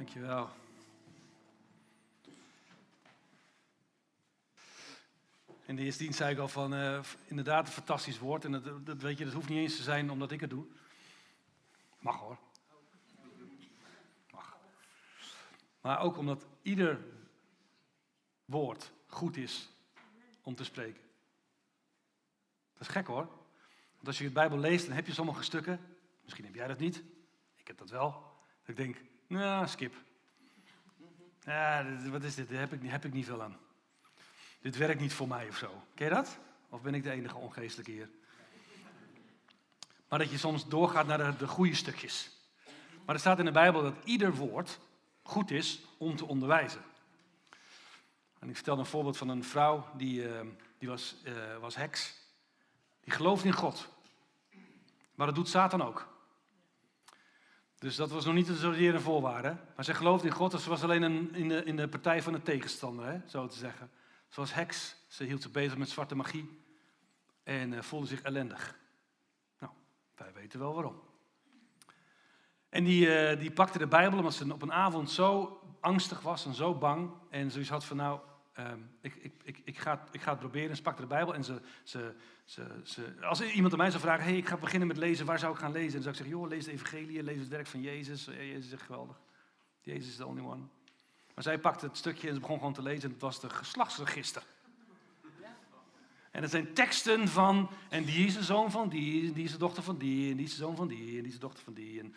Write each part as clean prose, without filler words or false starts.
Dankjewel. In de eerste dienst zei ik al van, inderdaad een fantastisch woord. En dat weet je, dat hoeft niet eens te zijn omdat ik het doe. Mag hoor. Mag. Maar ook omdat ieder woord goed is om te spreken. Dat is gek hoor. Want als je de Bijbel leest, dan heb je sommige stukken. Misschien heb jij dat niet. Ik heb dat wel. Dat ik denk, nou, skip. Ja, wat is dit? Daar heb ik niet veel aan. Dit werkt niet voor mij of zo. Ken je dat? Of ben ik de enige ongeestelijke hier? Maar dat je soms doorgaat naar de goede stukjes. Maar er staat in de Bijbel dat ieder woord goed is om te onderwijzen. En ik vertelde een voorbeeld van een vrouw die was heks. Die geloofde in God. Maar dat doet Satan ook. Dus dat was nog niet zozeer een voorwaarde. Maar zij geloofde in God, dus ze was alleen in de partij van de tegenstander, hè, zo te zeggen. Ze was heks, ze hield zich bezig met zwarte magie en voelde zich ellendig. Nou, wij weten wel waarom. En die pakte de Bijbel omdat ze op een avond zo angstig was en zo bang. En zoiets had van nou, ik ga het proberen. En ze pakte de Bijbel en als iemand aan mij zou vragen, hey, ik ga beginnen met lezen, waar zou ik gaan lezen? En dan zou ik zeggen, joh, lees de evangelie, lees het werk van Jezus. Jezus is echt geweldig. Jezus is the only one. Maar zij pakte het stukje en ze begon gewoon te lezen en het was de geslachtsregister. En dat zijn teksten van, en die is de zoon van die, en die is de dochter van die, en die is de zoon van die, en die is de dochter van die.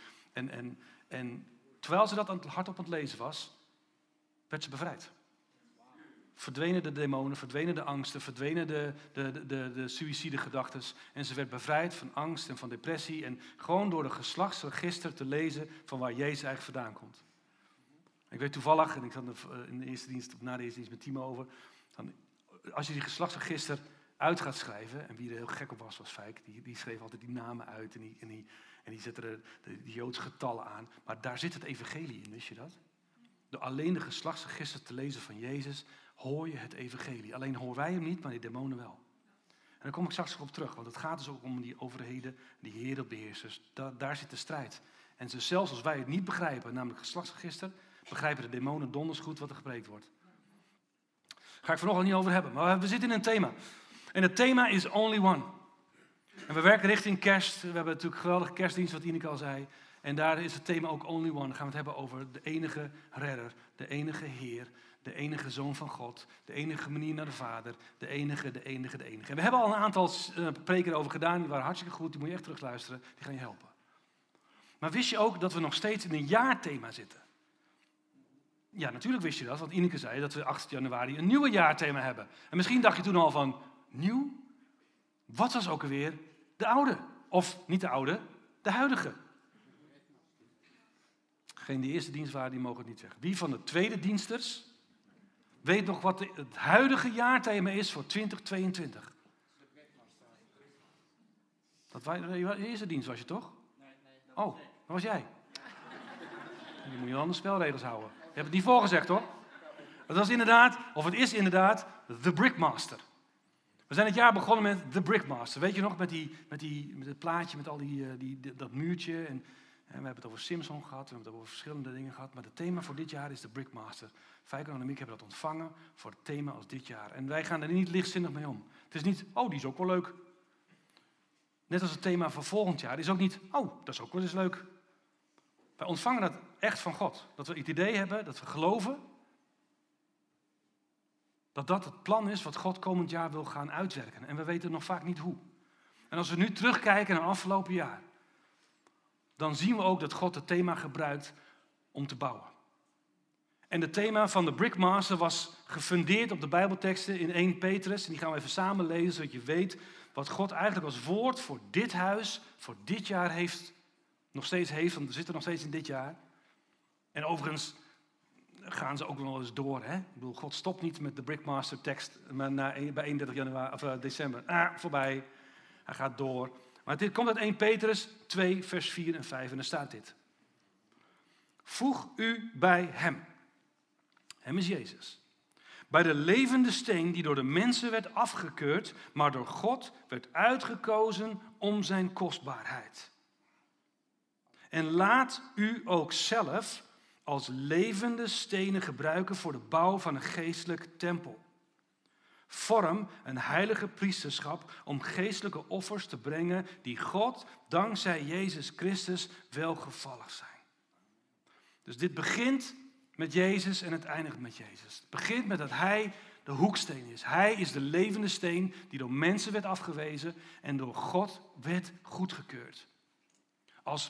En terwijl ze dat hardop aan het lezen was, werd ze bevrijd. Verdwenen de demonen, verdwenen de angsten, verdwenen de suïcidegedachten. En ze werd bevrijd van angst en van depressie. En gewoon door de geslachtsregister te lezen van waar Jezus eigenlijk vandaan komt. Ik weet toevallig, en ik zat in de eerste dienst, of na de eerste dienst met Timo over. Als je die geslachtsregister uit gaat schrijven, en wie er heel gek op was Fijk, die schreef altijd die namen uit en die zette de Joodse getallen aan. Maar daar zit het evangelie in, wist je dat? Door alleen de geslachtsregister te lezen van Jezus, hoor je het evangelie. Alleen horen wij hem niet, maar die demonen wel. En daar kom ik straks op terug, want het gaat dus ook om die overheden, die herenbeheersers. Daar zit de strijd. En zelfs als wij het niet begrijpen, namelijk het geslachtsregister, begrijpen de demonen donders goed wat er gepreekt wordt. Daar ga ik vanochtend niet over hebben, maar we zitten in een thema. En het thema is Only One. En we werken richting kerst. We hebben natuurlijk een geweldige kerstdienst, wat Ineke al zei. En daar is het thema ook Only One. Dan gaan we het hebben over de enige redder, de enige Heer, de enige Zoon van God, de enige manier naar de Vader, de enige. En we hebben al een aantal preken erover gedaan, die waren hartstikke goed, die moet je echt terugluisteren, die gaan je helpen. Maar wist je ook dat we nog steeds in een jaarthema zitten? Ja, natuurlijk wist je dat, want Ineke zei dat we 8 januari een nieuwe jaarthema hebben. En misschien dacht je toen al van, nieuw? Wat was ook alweer de oude? Of niet de oude, de huidige. Geen die eerste dienst waren, die mogen het niet zeggen. Wie van de tweede diensters weet nog wat het huidige jaarthema is voor 2022? De eerste dienst was je toch? Nee. Oh, dat was jij. Je moet je aan de spelregels houden. Je hebt het niet voorgezegd hoor. Het is inderdaad The Brickmaster. We zijn het jaar begonnen met The Brickmaster. Weet je nog, met het plaatje, met al dat muurtje. En we hebben het over Simpson gehad, we hebben het over verschillende dingen gehad. Maar het thema voor dit jaar is The Brickmaster. Fijker en Miek hebben dat ontvangen voor het thema als dit jaar. En wij gaan er niet lichtzinnig mee om. Het is niet, oh, die is ook wel leuk. Net als het thema voor volgend jaar is ook niet, oh, dat is ook wel eens leuk. Wij ontvangen dat echt van God. Dat we het idee hebben, dat we geloven dat het plan is wat God komend jaar wil gaan uitwerken. En we weten nog vaak niet hoe. En als we nu terugkijken naar het afgelopen jaar, dan zien we ook dat God het thema gebruikt om te bouwen. En het thema van de Brickmaster was gefundeerd op de Bijbelteksten in 1 Petrus. En die gaan we even samen lezen, zodat je weet wat God eigenlijk als woord voor dit huis, voor dit jaar nog steeds heeft. Want we zitten nog steeds in dit jaar. En overigens gaan ze ook nog eens door. Hè? Ik bedoel, God stopt niet met de Brickmaster tekst bij 31 december. Voorbij. Hij gaat door. Maar dit komt uit 1 Petrus 2, vers 4 en 5. En daar staat dit. Voeg u bij hem. Hem is Jezus. Bij de levende steen die door de mensen werd afgekeurd, maar door God werd uitgekozen om zijn kostbaarheid. En laat u ook zelf als levende stenen gebruiken voor de bouw van een geestelijk tempel. Vorm een heilige priesterschap om geestelijke offers te brengen die God, dankzij Jezus Christus, welgevallig zijn. Dus dit begint met Jezus en het eindigt met Jezus. Het begint met dat Hij de hoeksteen is. Hij is de levende steen die door mensen werd afgewezen en door God werd goedgekeurd. Als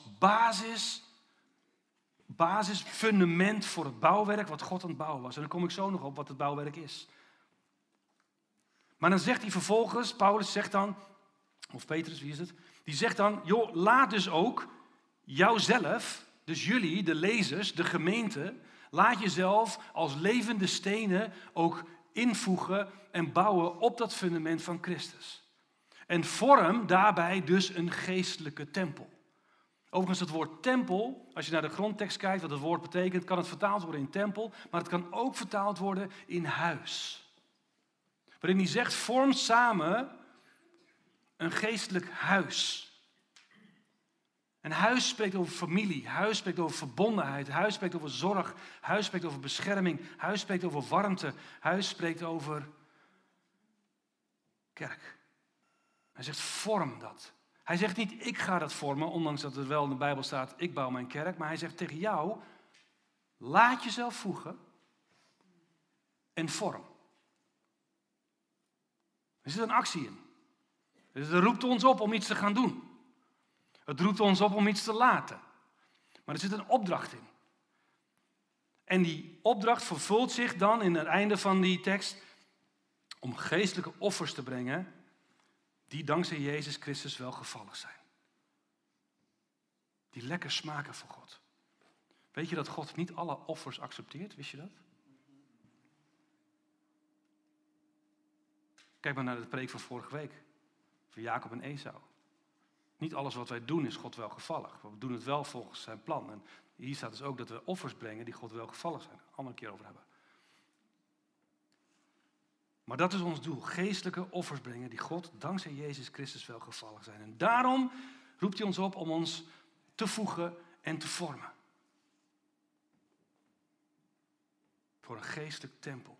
basisfundament voor het bouwwerk wat God aan het bouwen was. En dan kom ik zo nog op wat het bouwwerk is. Maar dan zegt hij vervolgens, Paulus zegt dan, of Petrus, wie is het? Die zegt dan, joh, laat dus ook jouzelf, dus jullie, de lezers, de gemeente, laat jezelf als levende stenen ook invoegen en bouwen op dat fundament van Christus. En vorm daarbij dus een geestelijke tempel. Overigens, het woord tempel, als je naar de grondtekst kijkt, wat het woord betekent, kan het vertaald worden in tempel, maar het kan ook vertaald worden in huis. Waarin hij zegt, vorm samen een geestelijk huis. En huis spreekt over familie, huis spreekt over verbondenheid, huis spreekt over zorg, huis spreekt over bescherming, huis spreekt over warmte, huis spreekt over kerk. Hij zegt, vorm dat. Hij zegt niet, ik ga dat vormen, ondanks dat er wel in de Bijbel staat, ik bouw mijn kerk. Maar hij zegt tegen jou, laat jezelf voegen en vorm. Er zit een actie in. Dus het roept ons op om iets te gaan doen. Het roept ons op om iets te laten. Maar er zit een opdracht in. En die opdracht vervult zich dan in het einde van die tekst om geestelijke offers te brengen die dankzij Jezus Christus welgevallig zijn. Die lekker smaken voor God. Weet je dat God niet alle offers accepteert? Wist je dat? Kijk maar naar de preek van vorige week. Van Jacob en Esau. Niet alles wat wij doen is God welgevallig. We doen het wel volgens zijn plan. En hier staat dus ook dat we offers brengen die God welgevallig zijn. Daar gaan we een keer over hebben. Maar dat is ons doel. Geestelijke offers brengen die God dankzij Jezus Christus welgevallig zijn. En daarom roept hij ons op om ons te voegen en te vormen. Voor een geestelijk tempel.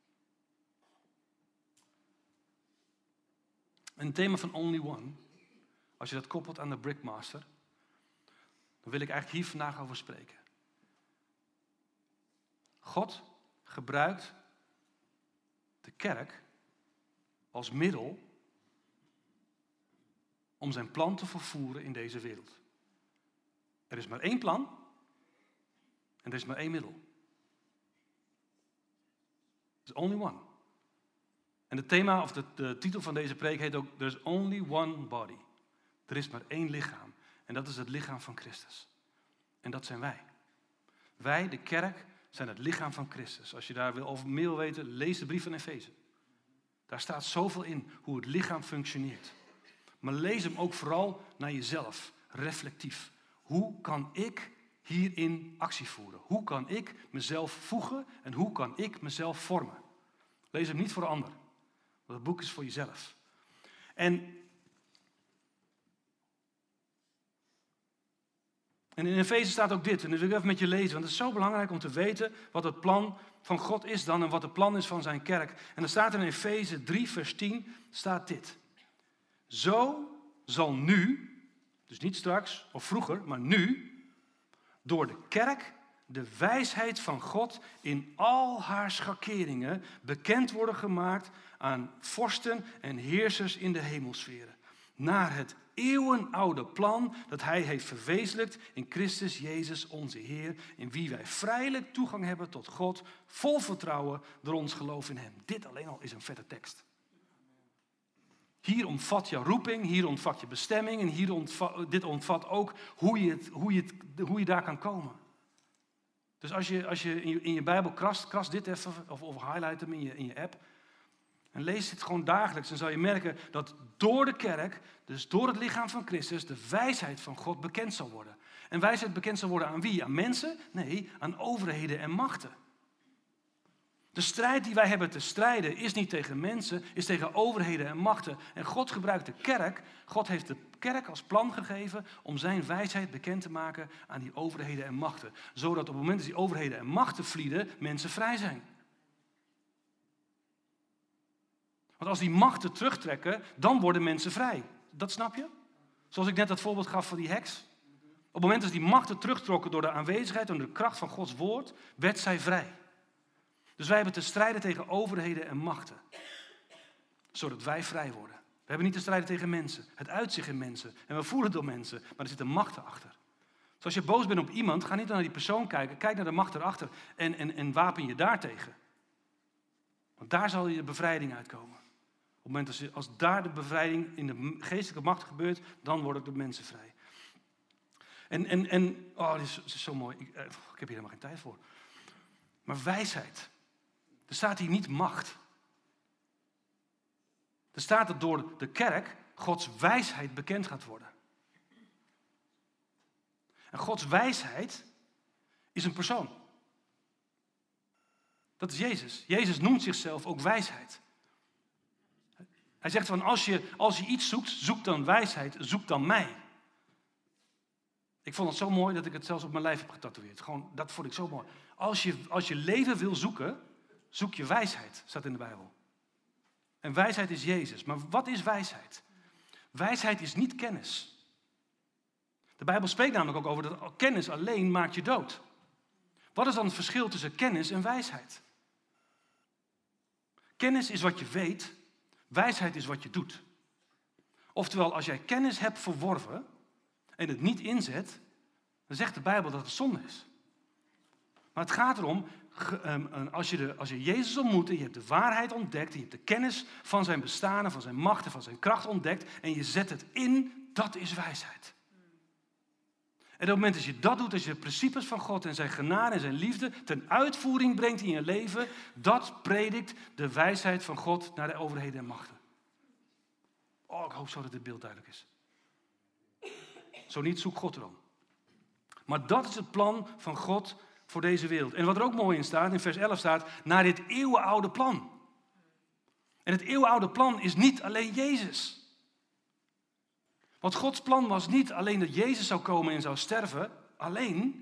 En het thema van Only One, als je dat koppelt aan de Brickmaster, dan wil ik eigenlijk hier vandaag over spreken. God gebruikt de kerk als middel om zijn plan te vervoeren in deze wereld. Er is maar één plan en er is maar één middel. There's only one. En het thema of de titel van deze preek heet ook There's only one body. Er is maar één lichaam en dat is het lichaam van Christus. En dat zijn wij. Wij, de kerk, zijn het lichaam van Christus. Als je daar meer wil weten, lees de brief van Efeze. Daar staat zoveel in hoe het lichaam functioneert. Maar lees hem ook vooral naar jezelf, reflectief. Hoe kan ik hierin actie voeren? Hoe kan ik mezelf voegen en hoe kan ik mezelf vormen? Lees hem niet voor een ander, want het boek is voor jezelf. En in Efeze staat ook dit, en dat wil ik even met je lezen, want het is zo belangrijk om te weten wat het plan van God is dan en wat het plan is van zijn kerk. En er staat in Efeze 3 vers 10, staat dit. Zo zal nu, dus niet straks of vroeger, maar nu, door de kerk de wijsheid van God in al haar schakeringen bekend worden gemaakt aan vorsten en heersers in de hemelsferen. Naar het eeuwenoude plan dat hij heeft verwezenlijkt in Christus Jezus onze Heer, in wie wij vrijelijk toegang hebben tot God, vol vertrouwen door ons geloof in hem. Dit alleen al is een vette tekst. Hier omvat je roeping, hier omvat je bestemming en dit omvat ook hoe je daar kan komen. Dus als je in je Bijbel krast dit even, of highlight hem in je app, en lees dit gewoon dagelijks, dan zal je merken dat door de kerk, dus door het lichaam van Christus, de wijsheid van God bekend zal worden. En wijsheid bekend zal worden aan wie? Aan mensen? Nee, aan overheden en machten. De strijd die wij hebben te strijden is niet tegen mensen, is tegen overheden en machten. En God gebruikt de kerk, God heeft de kerk als plan gegeven om zijn wijsheid bekend te maken aan die overheden en machten. Zodat op het moment dat die overheden en machten vlieden, mensen vrij zijn. Want als die machten terugtrekken, dan worden mensen vrij. Dat snap je? Zoals ik net dat voorbeeld gaf van die heks. Op het moment dat die machten terugtrokken door de aanwezigheid en de kracht van Gods woord, werd zij vrij. Dus wij hebben te strijden tegen overheden en machten. Zodat wij vrij worden. We hebben niet te strijden tegen mensen. Het uitzicht in mensen. En we voelen het door mensen. Maar er zitten machten achter. Dus als je boos bent op iemand, ga niet naar die persoon kijken. Kijk naar de macht erachter. En wapen je daartegen. Want daar zal je bevrijding uitkomen. Op het moment als daar de bevrijding in de geestelijke macht gebeurt, dan worden de mensen vrij. Dit is zo mooi. Ik heb hier helemaal geen tijd voor. Maar wijsheid. Er staat hier niet macht. Er staat dat door de kerk Gods wijsheid bekend gaat worden. En Gods wijsheid is een persoon. Dat is Jezus. Jezus noemt zichzelf ook wijsheid. Hij zegt van als je iets zoekt, zoek dan wijsheid, zoek dan mij. Ik vond het zo mooi dat ik het zelfs op mijn lijf heb getatoeëerd. Gewoon, dat vond ik zo mooi. Als je leven wil zoeken, zoek je wijsheid, staat in de Bijbel. En wijsheid is Jezus. Maar wat is wijsheid? Wijsheid is niet kennis. De Bijbel spreekt namelijk ook over dat kennis alleen maakt je dood. Wat is dan het verschil tussen kennis en wijsheid? Kennis is wat je weet, wijsheid is wat je doet. Oftewel, als jij kennis hebt verworven en het niet inzet, dan zegt de Bijbel dat het zonde is. Maar het gaat erom, als je Jezus ontmoet en je hebt de waarheid ontdekt, je hebt de kennis van zijn bestaan en van zijn macht en van zijn kracht ontdekt en je zet het in, dat is wijsheid. En op het moment dat je dat doet, als je de principes van God en zijn genade en zijn liefde ten uitvoering brengt in je leven, dat predikt de wijsheid van God naar de overheden en machten. Oh, ik hoop zo dat dit beeld duidelijk is. Zo niet, zoek God erom. Maar dat is het plan van God voor deze wereld. En wat er ook mooi in staat, in vers 11 staat, naar dit eeuwenoude plan. En het eeuwenoude plan is niet alleen Jezus. Want Gods plan was niet alleen dat Jezus zou komen en zou sterven, alleen.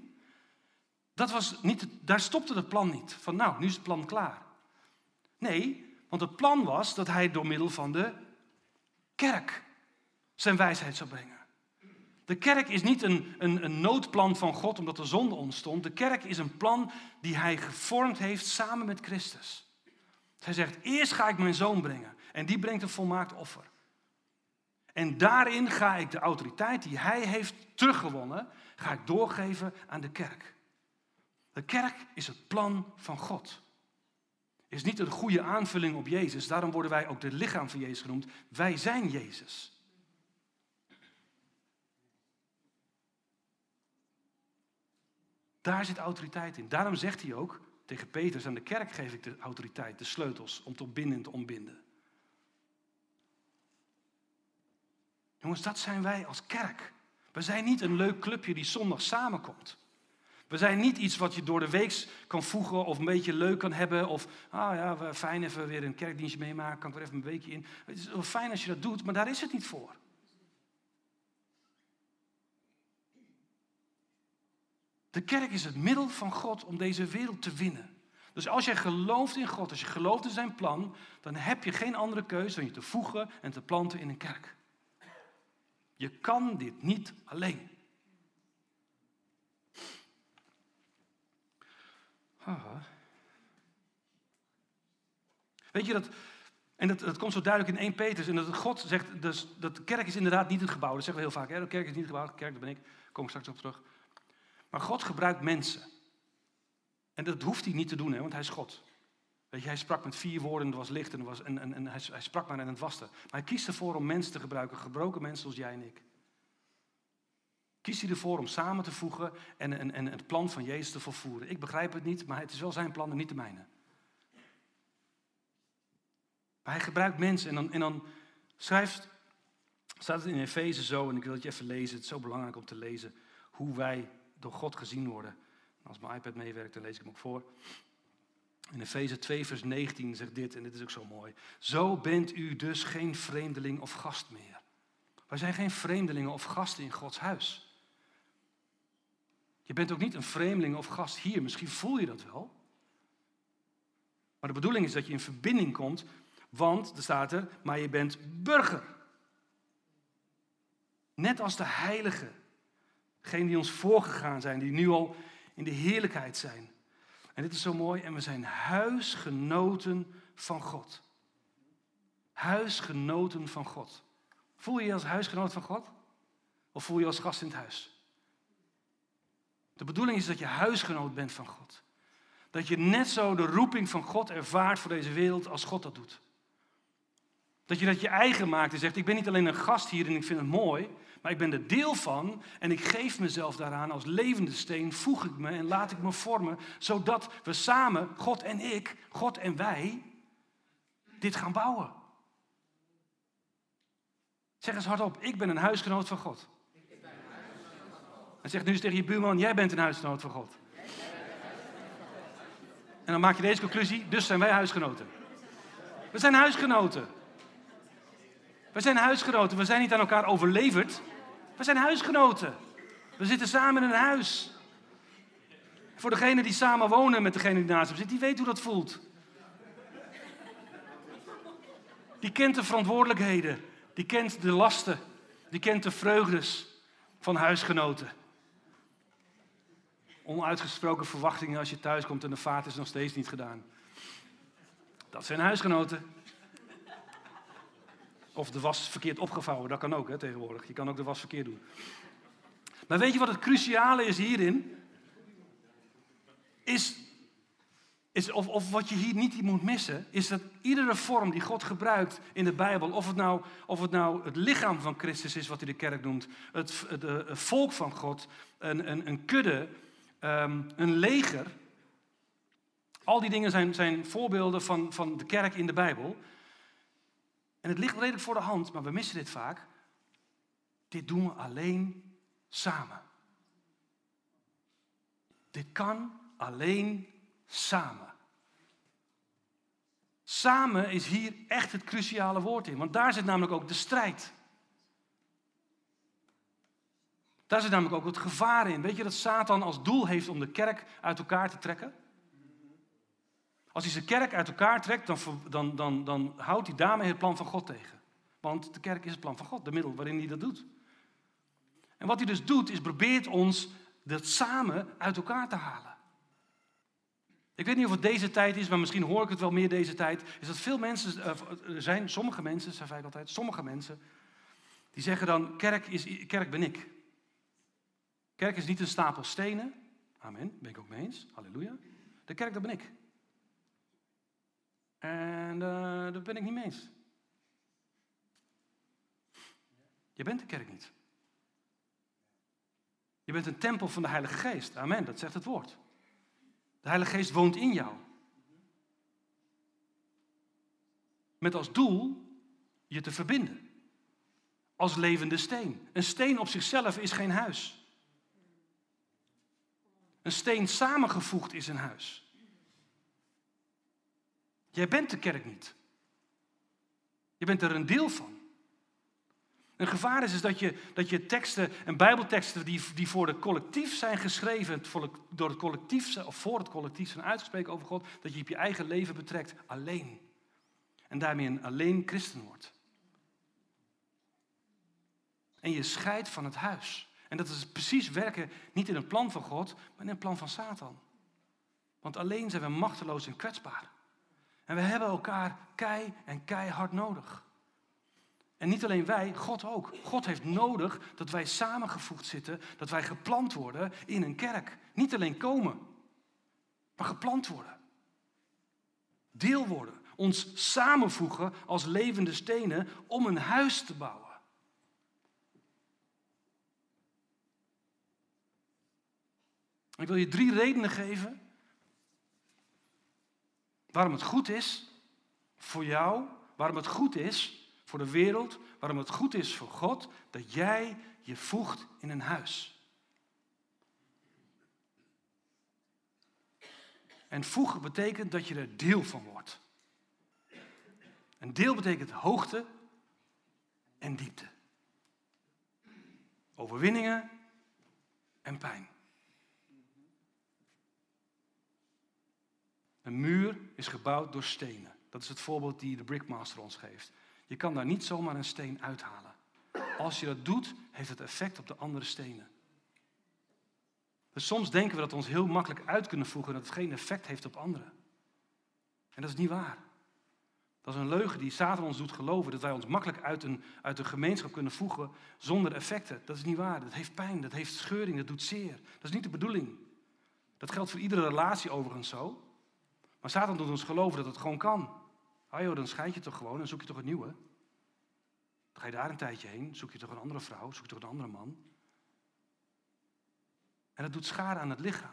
Daar stopte het plan niet. Van nou, nu is het plan klaar. Nee, want het plan was dat hij door middel van de kerk zijn wijsheid zou brengen. De kerk is niet een noodplan van God omdat de zonde ontstond. De kerk is een plan die hij gevormd heeft samen met Christus. Hij zegt, eerst ga ik mijn zoon brengen. En die brengt een volmaakt offer. En daarin ga ik de autoriteit die hij heeft teruggewonnen, ga ik doorgeven aan de kerk. De kerk is het plan van God. Is niet een goede aanvulling op Jezus. Daarom worden wij ook het lichaam van Jezus genoemd. Wij zijn Jezus. Daar zit autoriteit in. Daarom zegt hij ook tegen Petrus, aan de kerk geef ik de autoriteit, de sleutels, om te ontbinden en te ontbinden. Jongens, dat zijn wij als kerk. We zijn niet een leuk clubje die zondag samenkomt. We zijn niet iets wat je door de week kan voegen of een beetje leuk kan hebben. Of, fijn even weer een kerkdienstje meemaken, kan ik weer even een weekje in. Het is wel fijn als je dat doet, maar daar is het niet voor. De kerk is het middel van God om deze wereld te winnen. Dus als jij gelooft in God, als je gelooft in zijn plan, dan heb je geen andere keuze dan je te voegen en te planten in een kerk. Je kan dit niet alleen. Weet je dat, en dat komt zo duidelijk in 1 Petrus, en dat God zegt, dus, dat de kerk is inderdaad niet het gebouw. Dat zeggen we heel vaak, hè? De kerk is niet het gebouw, de kerk, dat ben ik. Daar kom ik straks op terug. Maar God gebruikt mensen. En dat hoeft hij niet te doen, hè, want hij is God. Weet je, hij sprak met 4 woorden, er was licht en hij sprak maar en het was er. Maar hij kiest ervoor om mensen te gebruiken, gebroken mensen zoals jij en ik. Kiest hij ervoor om samen te voegen en het plan van Jezus te volvoeren. Ik begrijp het niet, maar het is wel zijn plan en niet de mijne. Maar hij gebruikt mensen en dan staat het in Efeze zo, en ik wil het je even lezen, het is zo belangrijk om te lezen, hoe wij door God gezien worden. Als mijn iPad meewerkt, dan lees ik hem ook voor. In Efeze 2 vers 19 zegt dit, en dit is ook zo mooi. Zo bent u dus geen vreemdeling of gast meer. Wij zijn geen vreemdelingen of gasten in Gods huis. Je bent ook niet een vreemdeling of gast hier. Misschien voel je dat wel. Maar de bedoeling is dat je in verbinding komt, want, er staat er, maar je bent burger. Net als de heiligen. Degenen die ons voorgegaan zijn, die nu al in de heerlijkheid zijn. En dit is zo mooi. En we zijn huisgenoten van God. Huisgenoten van God. Voel je je als huisgenoot van God? Of voel je je als gast in het huis? De bedoeling is dat je huisgenoot bent van God. Dat je net zo de roeping van God ervaart voor deze wereld als God dat doet. Dat je dat je eigen maakt en zegt, ik ben niet alleen een gast hier en ik vind het mooi, maar ik ben er deel van en ik geef mezelf daaraan als levende steen, voeg ik me en laat ik me vormen, zodat we samen, God en ik, God en wij, dit gaan bouwen. Zeg eens hardop, ik ben een huisgenoot van God. En zeg nu eens tegen je buurman, jij bent een huisgenoot van God. En dan maak je deze conclusie, dus zijn wij huisgenoten. We zijn huisgenoten. We zijn huisgenoten, we zijn niet aan elkaar overleverd. We zijn huisgenoten. We zitten samen in een huis. Voor degene die samen wonen met degene die naast hem zit, die weet hoe dat voelt. Die kent de verantwoordelijkheden. Die kent de lasten. Die kent de vreugdes van huisgenoten. Onuitgesproken verwachtingen als je thuis komt en de vaat is nog steeds niet gedaan. Dat zijn huisgenoten. Of de was verkeerd opgevouwen, dat kan ook tegenwoordig. Je kan ook de was verkeerd doen. Maar weet je wat het cruciale is hierin? Of wat je hier niet moet missen, is dat iedere vorm die God gebruikt in de Bijbel, of het nou het lichaam van Christus is, wat hij de kerk noemt, het volk van God, een kudde, een leger. Al die dingen zijn voorbeelden van de kerk in de Bijbel. En het ligt redelijk voor de hand, maar we missen dit vaak. Dit doen we alleen samen. Dit kan alleen samen. Samen is hier echt het cruciale woord in, want daar zit namelijk ook de strijd. Daar zit namelijk ook het gevaar in. Weet je dat Satan als doel heeft om de kerk uit elkaar te trekken? Als hij zijn kerk uit elkaar trekt, dan houdt hij daarmee het plan van God tegen. Want de kerk is het plan van God, de middel waarin hij dat doet. En wat hij dus doet, is probeert ons dat samen uit elkaar te halen. Ik weet niet of het deze tijd is, maar misschien hoor ik het wel meer deze tijd. Is dat veel mensen, sommige mensen, die zeggen dan, kerk ben ik. Kerk is niet een stapel stenen. Amen, ben ik ook mee eens. Halleluja. De kerk, dat ben ik. En daar ben ik niet mee eens. Je bent de kerk niet. Je bent een tempel van de Heilige Geest. Amen, dat zegt het woord. De Heilige Geest woont in jou. Met als doel je te verbinden. Als levende steen. Een steen op zichzelf is geen huis. Een steen samengevoegd is een huis. Jij bent de kerk niet. Je bent er een deel van. Een gevaar is dat je teksten en bijbelteksten die voor het collectief zijn geschreven, door het collectief of voor het collectief zijn uitgesproken over God, dat je op je eigen leven betrekt alleen. En daarmee een alleen christen wordt. En je scheidt van het huis. En dat is precies werken niet in het plan van God, maar in het plan van Satan. Want alleen zijn we machteloos en kwetsbaar. En we hebben elkaar keihard nodig. En niet alleen wij, God ook. God heeft nodig dat wij samengevoegd zitten, dat wij geplant worden in een kerk. Niet alleen komen, maar geplant worden. Deel worden. Ons samenvoegen als levende stenen om een huis te bouwen. Ik wil je 3 redenen geven waarom het goed is voor jou, waarom het goed is voor de wereld, waarom het goed is voor God, dat jij je voegt in een huis. En voegen betekent dat je er deel van wordt. En deel betekent hoogte en diepte. Overwinningen en pijn. Een muur is gebouwd door stenen. Dat is het voorbeeld die de Brickmaster ons geeft. Je kan daar niet zomaar een steen uithalen. Als je dat doet, heeft het effect op de andere stenen. Dus soms denken we dat we ons heel makkelijk uit kunnen voegen en dat het geen effect heeft op anderen. En dat is niet waar. Dat is een leugen die Satan ons doet geloven, dat wij ons makkelijk uit een gemeenschap kunnen voegen zonder effecten. Dat is niet waar. Dat heeft pijn, dat heeft scheuring, dat doet zeer. Dat is niet de bedoeling. Dat geldt voor iedere relatie overigens zo. Maar Satan doet ons geloven dat het gewoon kan. Ah joh, dan scheid je toch gewoon en zoek je toch een nieuwe. Dan ga je daar een tijdje heen, zoek je toch een andere vrouw, zoek je toch een andere man. En dat doet schade aan het lichaam.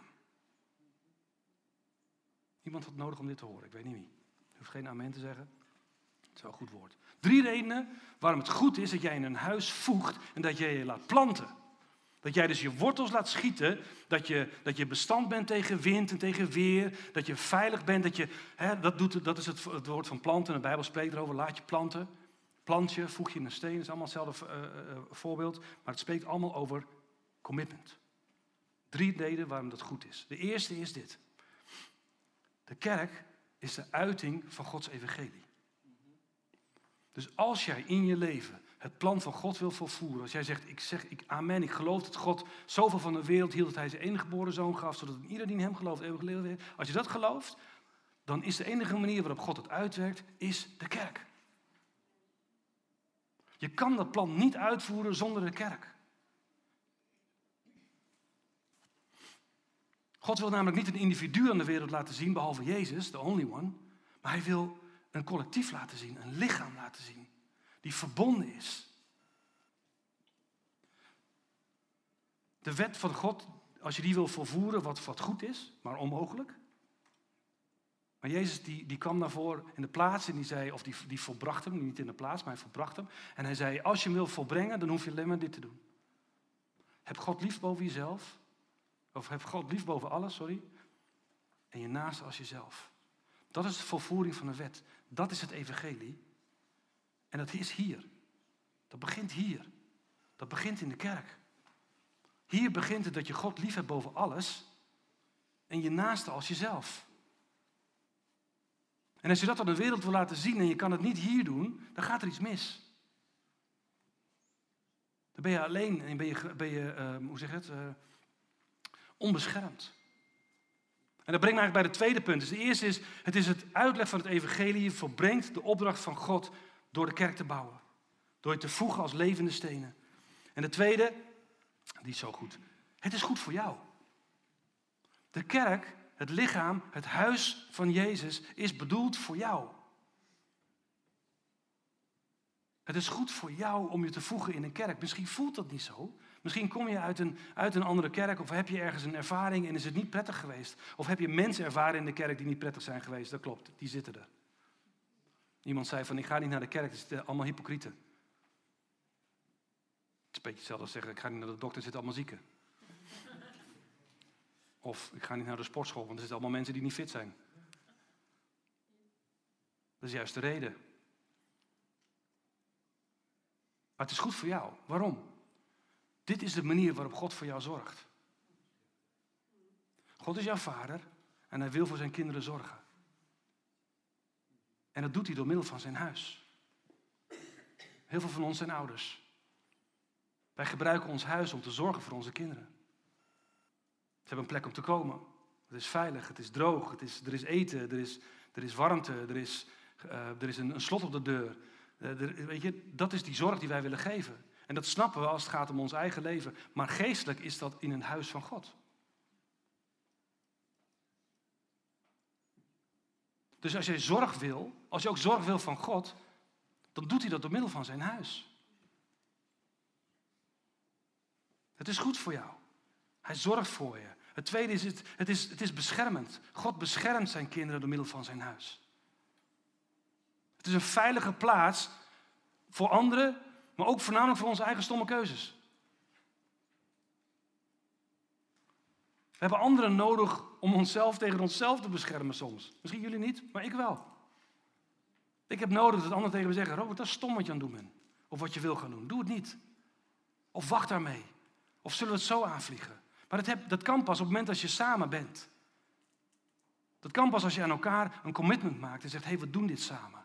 Iemand had nodig om dit te horen, ik weet niet wie. Je hoeft geen amen te zeggen. Het is wel een goed woord. 3 redenen waarom het goed is dat jij in een huis voegt en dat jij je laat planten. Dat jij dus je wortels laat schieten, dat je bestand bent tegen wind en tegen weer, dat je veilig bent, dat is het woord van planten. De Bijbel spreekt erover, laat je planten. Plant je, voeg je in een steen, dat is allemaal hetzelfde voorbeeld, maar het spreekt allemaal over commitment. 3 redenen waarom dat goed is. De eerste is dit. De kerk is de uiting van Gods evangelie. Dus als jij in je leven het plan van God wil volvoeren, als jij zegt, amen, ik geloof dat God zoveel van de wereld hield dat hij zijn enige geboren zoon gaf, zodat ieder die in hem gelooft eeuwig leven heeft. Als je dat gelooft, dan is de enige manier waarop God het uitwerkt, is de kerk. Je kan dat plan niet uitvoeren zonder de kerk. God wil namelijk niet een individu aan de wereld laten zien, behalve Jezus, the only one. Maar hij wil een collectief laten zien, een lichaam laten zien, die verbonden is. De wet van God, als je die wil volvoeren, wat goed is, maar onmogelijk. Maar Jezus die kwam daarvoor in de plaats en die zei, of die volbracht hem, niet in de plaats, maar hij volbracht hem. En hij zei, als je hem wil volbrengen, dan hoef je alleen maar dit te doen. Heb God lief boven jezelf. Of heb God lief boven alles, en je naaste als jezelf. Dat is de volvoering van de wet. Dat is het evangelie. En dat is hier. Dat begint hier. Dat begint in de kerk. Hier begint het dat je God lief hebt boven alles en je naaste als jezelf. En als je dat aan de wereld wil laten zien en je kan het niet hier doen, dan gaat er iets mis. Dan ben je alleen en ben je onbeschermd. En dat brengt me eigenlijk bij het tweede punt. Dus de eerste is, het is het uitleg van het evangelie. Je volbrengt de opdracht van God door de kerk te bouwen. Door je te voegen als levende stenen. En de tweede, die is zo goed. Het is goed voor jou. De kerk, het lichaam, het huis van Jezus is bedoeld voor jou. Het is goed voor jou om je te voegen in een kerk. Misschien voelt dat niet zo. Misschien kom je uit een andere kerk of heb je ergens een ervaring en is het niet prettig geweest. Of heb je mensen ervaren in de kerk die niet prettig zijn geweest. Dat klopt, die zitten er. Iemand zei van, ik ga niet naar de kerk, het zitten allemaal hypocrieten. Het is een beetje hetzelfde als zeggen, ik ga niet naar de dokter, er zitten allemaal zieken. Of ik ga niet naar de sportschool, want er zitten allemaal mensen die niet fit zijn. Dat is juist de reden. Maar het is goed voor jou. Waarom? Dit is de manier waarop God voor jou zorgt. God is jouw vader en hij wil voor zijn kinderen zorgen. En dat doet hij door middel van zijn huis. Heel veel van ons zijn ouders. Wij gebruiken ons huis om te zorgen voor onze kinderen. Ze hebben een plek om te komen. Het is veilig, het is droog, er is eten, er is warmte, er is een slot op de deur. Weet je, dat is die zorg die wij willen geven. En dat snappen we als het gaat om ons eigen leven. Maar geestelijk is dat in een huis van God. Dus als je ook zorg wil van God, dan doet hij dat door middel van zijn huis. Het is goed voor jou. Hij zorgt voor je. Het tweede is, het is beschermend. God beschermt zijn kinderen door middel van zijn huis. Het is een veilige plaats voor anderen, maar ook voornamelijk voor onze eigen stomme keuzes. We hebben anderen nodig om onszelf tegen onszelf te beschermen soms. Misschien jullie niet, maar ik wel. Ik heb nodig dat anderen tegen me zeggen, Robert, dat is stom wat je aan het doen bent. Of wat je wil gaan doen. Doe het niet. Of wacht daarmee. Of zullen we het zo aanvliegen. Maar dat kan pas op het moment als je samen bent. Dat kan pas als je aan elkaar een commitment maakt en zegt, hé, we doen dit samen.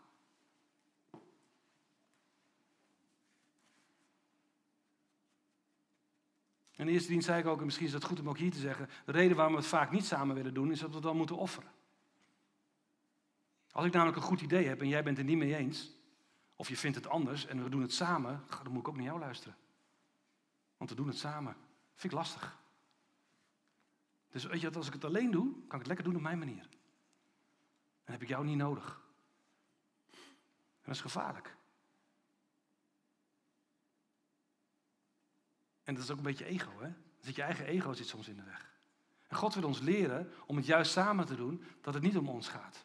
In de eerste dienst zei ik ook, en misschien is het goed om ook hier te zeggen, de reden waarom we het vaak niet samen willen doen, is dat we het dan moeten offeren. Als ik namelijk een goed idee heb en jij bent het niet mee eens, of je vindt het anders en we doen het samen, dan moet ik ook naar jou luisteren. Want we doen het samen. Dat vind ik lastig. Dus weet je, als ik het alleen doe, kan ik het lekker doen op mijn manier. Dan heb ik jou niet nodig. En dat is gevaarlijk. En dat is ook een beetje ego, hè? Dan zit je eigen ego zit soms in de weg. En God wil ons leren om het juist samen te doen, dat het niet om ons gaat.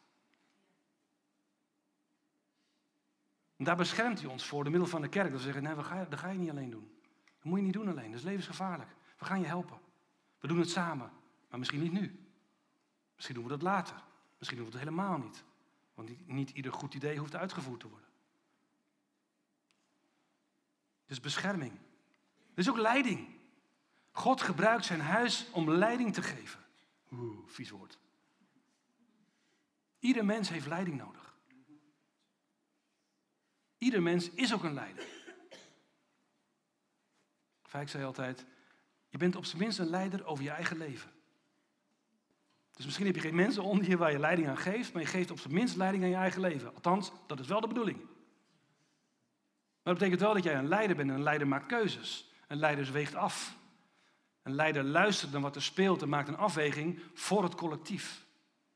En daar beschermt hij ons voor, door middel van de kerk. Dat we zeggen, nee, dat ga je niet alleen doen. Dat moet je niet doen alleen, dat is levensgevaarlijk. We gaan je helpen. We doen het samen, maar misschien niet nu. Misschien doen we dat later. Misschien doen we het helemaal niet. Want niet ieder goed idee hoeft uitgevoerd te worden. Dus bescherming. Er is ook leiding. God gebruikt zijn huis om leiding te geven. Vies woord. Ieder mens heeft leiding nodig. Ieder mens is ook een leider. Ik zei altijd, je bent op zijn minst een leider over je eigen leven. Dus misschien heb je geen mensen onder je waar je leiding aan geeft, maar je geeft op zijn minst leiding aan je eigen leven. Althans, dat is wel de bedoeling. Maar dat betekent wel dat jij een leider bent en een leider maakt keuzes. Een leider weegt af. Een leider luistert naar wat er speelt en maakt een afweging voor het collectief.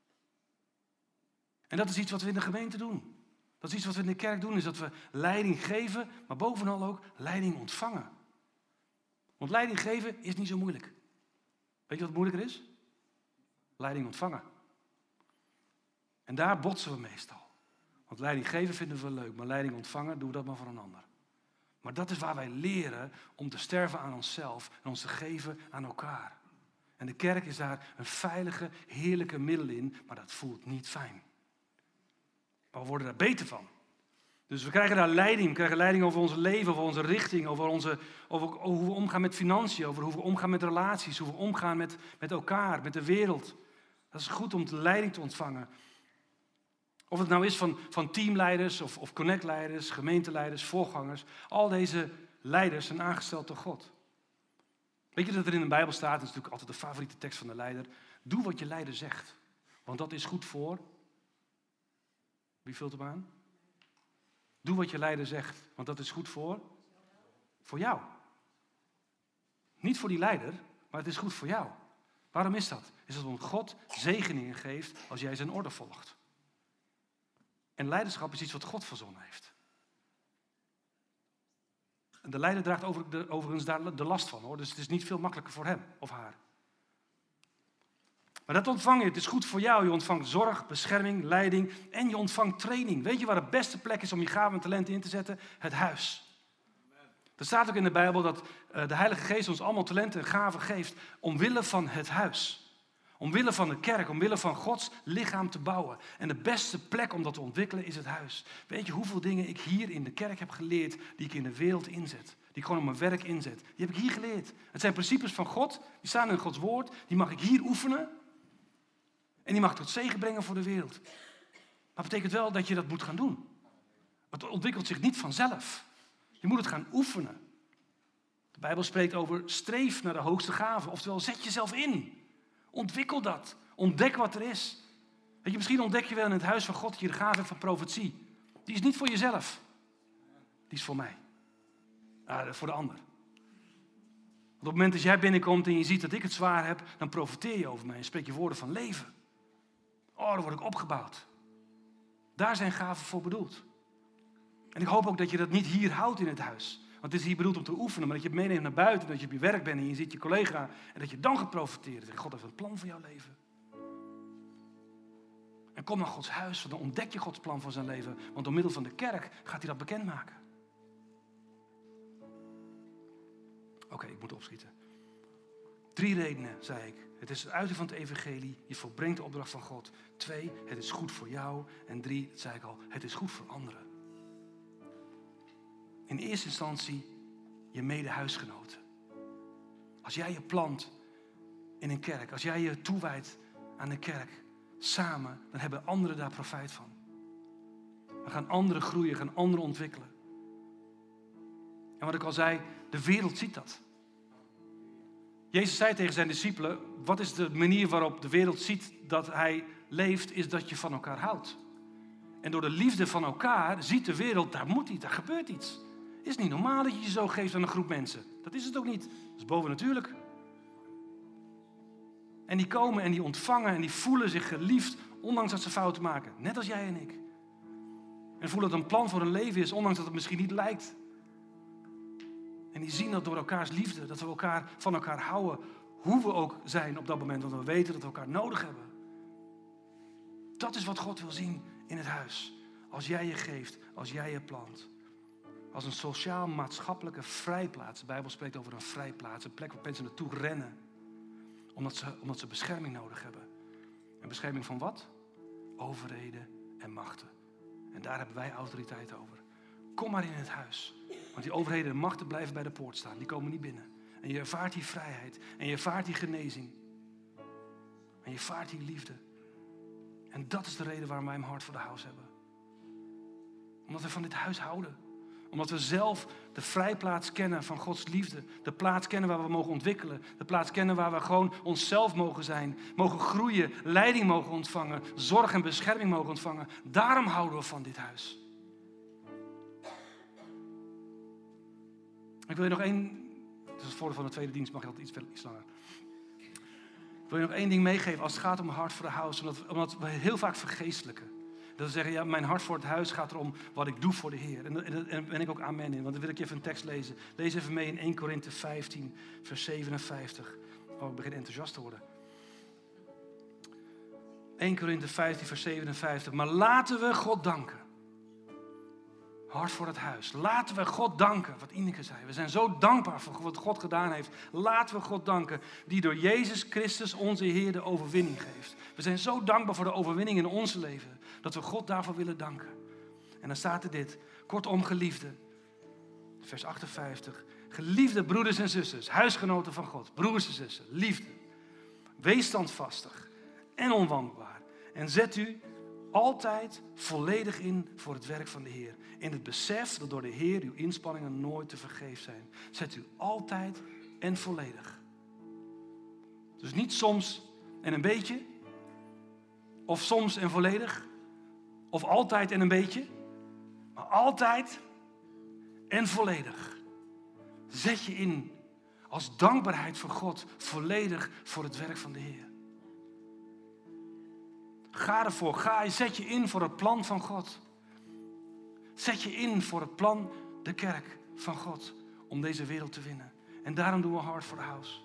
En dat is iets wat we in de gemeente doen. Dat is iets wat we in de kerk doen, is dat we leiding geven, maar bovenal ook leiding ontvangen. Want leiding geven is niet zo moeilijk. Weet je wat moeilijker is? Leiding ontvangen. En daar botsen we meestal. Want leiding geven vinden we leuk, maar leiding ontvangen, doen we dat maar voor een ander. Maar dat is waar wij leren om te sterven aan onszelf en ons te geven aan elkaar. En de kerk is daar een veilige, heerlijke middel in, maar dat voelt niet fijn. Maar we worden daar beter van. Dus we krijgen daar leiding. We krijgen leiding over ons leven, over onze richting, over hoe we omgaan met financiën, over hoe we omgaan met relaties, hoe we omgaan met elkaar, met de wereld. Dat is goed om de leiding te ontvangen. Of het nou is van teamleiders of connectleiders, gemeenteleiders, voorgangers. Al deze leiders zijn aangesteld door God. Weet je dat er in de Bijbel staat, dat is natuurlijk altijd de favoriete tekst van de leider. Doe wat je leider zegt, want dat is goed voor... Wie vult hem aan? Doe wat je leider zegt, want dat is goed voor jou. Niet voor die leider, maar het is goed voor jou. Waarom is dat? Is dat omdat God zegeningen geeft als jij zijn orde volgt. En leiderschap is iets wat God verzonnen heeft. En de leider draagt overigens daar de last van, hoor. Dus het is niet veel makkelijker voor hem of haar. Maar dat ontvang je. Het is goed voor jou. Je ontvangt zorg, bescherming, leiding en je ontvangt training. Weet je waar de beste plek is om je gaven en talenten in te zetten? Het huis. Er staat ook in de Bijbel dat de Heilige Geest ons allemaal talenten en gaven geeft omwille van het huis. Omwille van de kerk, omwille van Gods lichaam te bouwen. En de beste plek om dat te ontwikkelen is het huis. Weet je hoeveel dingen ik hier in de kerk heb geleerd die ik in de wereld inzet? Die ik gewoon op mijn werk inzet. Die heb ik hier geleerd. Het zijn principes van God, die staan in Gods woord. Die mag ik hier oefenen. En die mag tot zegen brengen voor de wereld. Maar dat betekent wel dat je dat moet gaan doen. Het ontwikkelt zich niet vanzelf. Je moet het gaan oefenen. De Bijbel spreekt over streef naar de hoogste gave. Oftewel, zet jezelf in. Ontwikkel dat. Ontdek wat er is. Weet je, misschien ontdek je wel in het huis van God dat je de gave hebt van profetie. Die is niet voor jezelf. Die is voor mij. Voor de ander. Want op het moment dat jij binnenkomt en je ziet dat ik het zwaar heb, dan profeteer je over mij en spreek je woorden van leven. Oh, dan word ik opgebouwd. Daar zijn gaven voor bedoeld. En ik hoop ook dat je dat niet hier houdt in het huis. Want het is hier bedoeld om te oefenen, maar dat je het meeneemt naar buiten, dat je op je werk bent en je ziet je collega en dat je dan gaat profiteren. God heeft een plan voor jouw leven. En kom naar Gods huis, want dan ontdek je Gods plan voor zijn leven. Want door middel van de kerk gaat hij dat bekendmaken. Oké, ik moet opschieten. 3 redenen, zei ik. Het is het uiten van het evangelie. Je volbrengt de opdracht van God. 2, het is goed voor jou. En 3, dat zei ik al, het is goed voor anderen. In eerste instantie je medehuisgenoten. Als jij je plant in een kerk, als jij je toewijdt aan de kerk, samen, dan hebben anderen daar profijt van. Dan gaan anderen groeien, gaan anderen ontwikkelen. En wat ik al zei, de wereld ziet dat. Jezus zei tegen zijn discipelen, wat is de manier waarop de wereld ziet dat hij leeft, is dat je van elkaar houdt. En door de liefde van elkaar ziet de wereld, daar moet iets, daar gebeurt iets. Het is niet normaal dat je je zo geeft aan een groep mensen. Dat is het ook niet. Dat is bovennatuurlijk. En die komen en die ontvangen en die voelen zich geliefd, ondanks dat ze fouten maken. Net als jij en ik. En voelen dat het een plan voor hun leven is, ondanks dat het misschien niet lijkt. En die zien dat door elkaars liefde, dat we van elkaar houden, hoe we ook zijn op dat moment, want we weten dat we elkaar nodig hebben. Dat is wat God wil zien in het huis. Als jij je geeft, als jij je plant. Als een sociaal-maatschappelijke vrijplaats. De Bijbel spreekt over een vrijplaats, een plek waar mensen naartoe rennen. Omdat ze bescherming nodig hebben. En bescherming van wat? Overheden en machten. En daar hebben wij autoriteit over. Kom maar in het huis. Want die overheden en machten blijven bij de poort staan. Die komen niet binnen. En je ervaart die vrijheid. En je ervaart die genezing. En je ervaart die liefde. En dat is de reden waarom wij een hart voor de house hebben. Omdat we van dit huis houden. Omdat we zelf de vrijplaats kennen van Gods liefde. De plaats kennen waar we mogen ontwikkelen. De plaats kennen waar we gewoon onszelf mogen zijn. Mogen groeien, leiding mogen ontvangen. Zorg en bescherming mogen ontvangen. Daarom houden we van dit huis. Ik wil je nog het is het voordeel van de tweede dienst, mag je altijd iets langer. Ik wil je nog 1 ding meegeven als het gaat om een hart voor de house. Omdat we heel vaak vergeestelijken. Dat we zeggen, ja, mijn hart voor het huis gaat erom wat ik doe voor de Heer. En daar ben ik ook amen in, want dan wil ik je even een tekst lezen. Lees even mee in 1 Korinthe 15, vers 57. Oh, ik begin enthousiast te worden. 1 Korinthe 15, vers 57. Maar laten we God danken. Hart voor het huis. Laten we God danken, wat Ineke zei. We zijn zo dankbaar voor wat God gedaan heeft. Laten we God danken, die door Jezus Christus onze Heer de overwinning geeft. We zijn zo dankbaar voor de overwinning in ons leven, dat we God daarvoor willen danken. En dan staat er dit, kortom geliefde, vers 58. Geliefde broeders en zusters, huisgenoten van God, broers en zussen, liefde. Wees standvastig en onwankelbaar. En zet u altijd volledig in voor het werk van de Heer. In het besef dat door de Heer uw inspanningen nooit te vergeefs zijn. Zet u altijd en volledig. Dus niet soms en een beetje. Of soms en volledig. Of altijd en een beetje. Maar altijd en volledig. Zet je in als dankbaarheid voor God volledig voor het werk van de Heer. Ga ervoor. Zet je in voor het plan van God. Zet je in voor het plan, de kerk van God, om deze wereld te winnen. En daarom doen we Heart for the House.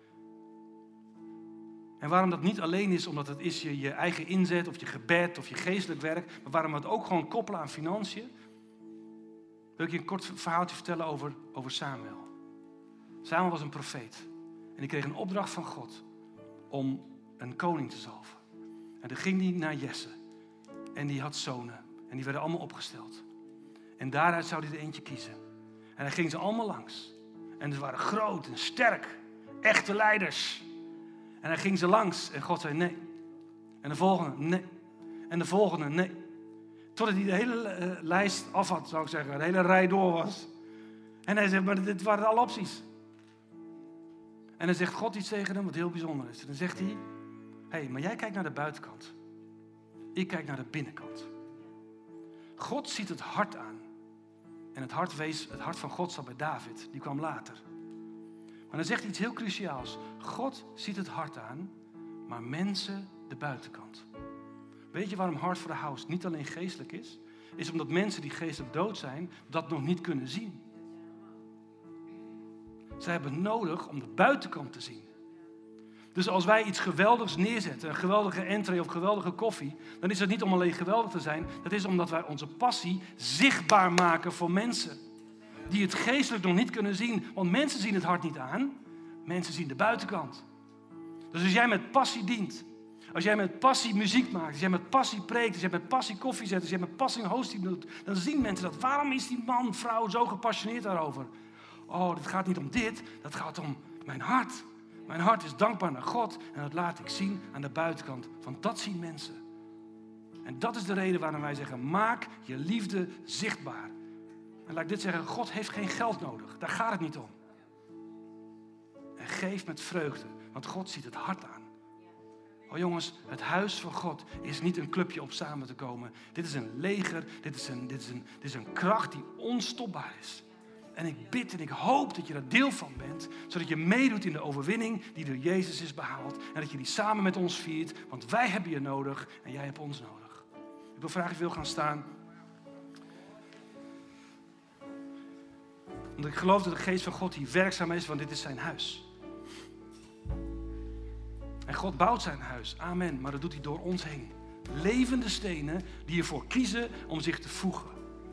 En waarom dat niet alleen is, omdat het is je eigen inzet of je gebed of je geestelijk werk, maar waarom we het ook gewoon koppelen aan financiën, wil ik je een kort verhaaltje vertellen over Samuel. Samuel was een profeet. En die kreeg een opdracht van God om een koning te zalven. En dan ging hij naar Jesse. En die had zonen. En die werden allemaal opgesteld. En daaruit zou hij er eentje kiezen. En hij ging ze allemaal langs. En ze waren groot en sterk. Echte leiders. En hij ging ze langs. En God zei nee. En de volgende nee. En de volgende nee. Totdat hij de hele lijst af had, zou ik zeggen. De hele rij door was. En hij zegt, maar dit waren alle opties. En dan zegt God iets tegen hem wat heel bijzonder is. En dan zegt hij, hé, maar jij kijkt naar de buitenkant. Ik kijk naar de binnenkant. God ziet het hart aan. En het hart van God zat bij David. Die kwam later. Maar dan zegt hij iets heel cruciaals. God ziet het hart aan, maar mensen de buitenkant. Weet je waarom Heart for the House niet alleen geestelijk is? Is omdat mensen die geestelijk dood zijn, dat nog niet kunnen zien. Zij hebben nodig om de buitenkant te zien. Dus als wij iets geweldigs neerzetten, een geweldige entree of geweldige koffie, dan is het niet om alleen geweldig te zijn. Dat is omdat wij onze passie zichtbaar maken voor mensen. Die het geestelijk nog niet kunnen zien. Want mensen zien het hart niet aan. Mensen zien de buitenkant. Dus als jij met passie dient, als jij met passie muziek maakt, als jij met passie preekt, als jij met passie koffie zet, als jij met passie een hosting doet, dan zien mensen dat. Waarom is die man, vrouw zo gepassioneerd daarover? Oh, het gaat niet om dit, dat gaat om mijn hart. Mijn hart is dankbaar naar God en dat laat ik zien aan de buitenkant. Want dat zien mensen. En dat is de reden waarom wij zeggen, maak je liefde zichtbaar. En laat ik dit zeggen, God heeft geen geld nodig. Daar gaat het niet om. En geef met vreugde, want God ziet het hart aan. Oh jongens, het huis van God is niet een clubje om samen te komen. Dit is een leger, dit is een kracht die onstopbaar is. En ik bid en ik hoop dat je daar deel van bent, zodat je meedoet in de overwinning die door Jezus is behaald. En dat je die samen met ons viert, want wij hebben je nodig en jij hebt ons nodig. Ik wil vragen of je wil gaan staan. Want ik geloof dat de geest van God hier werkzaam is, want dit is zijn huis. En God bouwt zijn huis, amen, maar dat doet hij door ons heen. Levende stenen die ervoor kiezen om zich te voegen.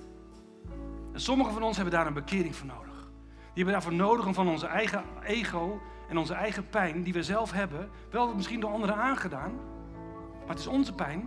En sommigen van ons hebben daar een bekering voor nodig. Die hebben daarvoor nodig om van onze eigen ego en onze eigen pijn die we zelf hebben, wel misschien door anderen aangedaan, maar het is onze pijn.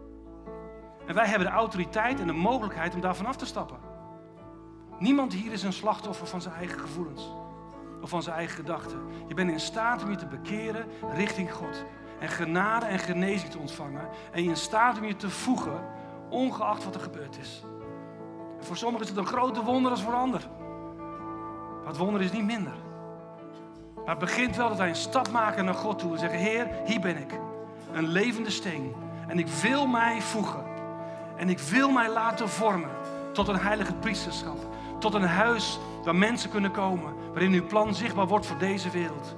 En wij hebben de autoriteit en de mogelijkheid om daarvan af te stappen. Niemand hier is een slachtoffer van zijn eigen gevoelens of van zijn eigen gedachten. Je bent in staat om je te bekeren richting God. En genade en genezing te ontvangen. En je in staat om je te voegen, ongeacht wat er gebeurd is. En voor sommigen is het een grote wonder als voor anderen. Maar het wonder is niet minder. Maar het begint wel dat wij een stap maken naar God toe. En zeggen, Heer, hier ben ik. Een levende steen. En ik wil mij voegen. En ik wil mij laten vormen tot een heilige priesterschap. Tot een huis waar mensen kunnen komen. Waarin uw plan zichtbaar wordt voor deze wereld.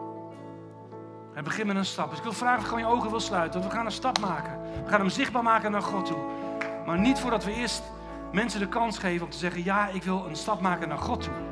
En begin met een stap. Dus ik wil vragen of je gewoon je ogen wil sluiten. Want we gaan een stap maken. We gaan hem zichtbaar maken naar God toe. Maar niet voordat we eerst mensen de kans geven om te zeggen, ja, ik wil een stap maken naar God toe.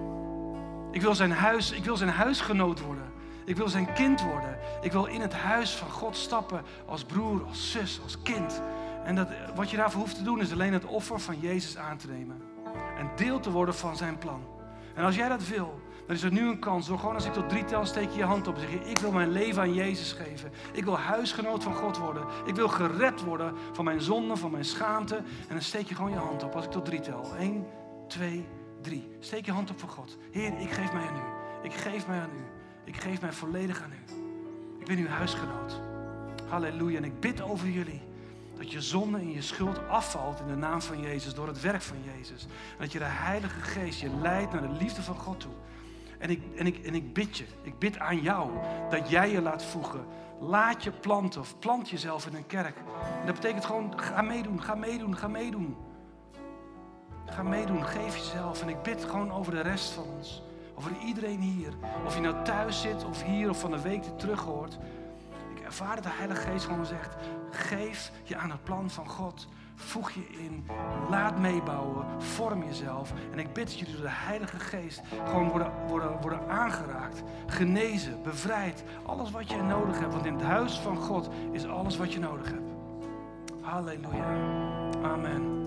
Ik wil zijn huisgenoot worden. Ik wil zijn kind worden. Ik wil in het huis van God stappen als broer, als zus, als kind. En wat je daarvoor hoeft te doen is alleen het offer van Jezus aan te nemen. En deel te worden van zijn plan. En als jij dat wil, dan is er nu een kans. Door gewoon als ik tot 3 tel, steek je je hand op en zeg je, ik wil mijn leven aan Jezus geven. Ik wil huisgenoot van God worden. Ik wil gered worden van mijn zonde, van mijn schaamte. En dan steek je gewoon je hand op als ik tot 3 tel. 1, 2, 3. Steek je hand op voor God. Heer, ik geef mij aan u. Ik geef mij aan u. Ik geef mij volledig aan u. Ik ben uw huisgenoot. Halleluja. En ik bid over jullie. Dat je zonde en je schuld afvalt in de naam van Jezus, door het werk van Jezus. En dat je de Heilige Geest je leidt naar de liefde van God toe. En ik bid je, ik bid aan jou, dat jij je laat voegen. Laat je planten of plant jezelf in een kerk. En dat betekent gewoon, ga meedoen, ga meedoen, ga meedoen. Ga meedoen, geef jezelf. En ik bid gewoon over de rest van ons. Over iedereen hier. Of je nou thuis zit of hier of van de week die terug hoort. Ik ervaar dat de Heilige Geest gewoon zegt, geef je aan het plan van God. Voeg je in, laat meebouwen, vorm jezelf. En ik bid dat jullie door de Heilige Geest gewoon worden aangeraakt. Genezen, bevrijd. Alles wat je nodig hebt. Want in het huis van God is alles wat je nodig hebt. Halleluja. Amen.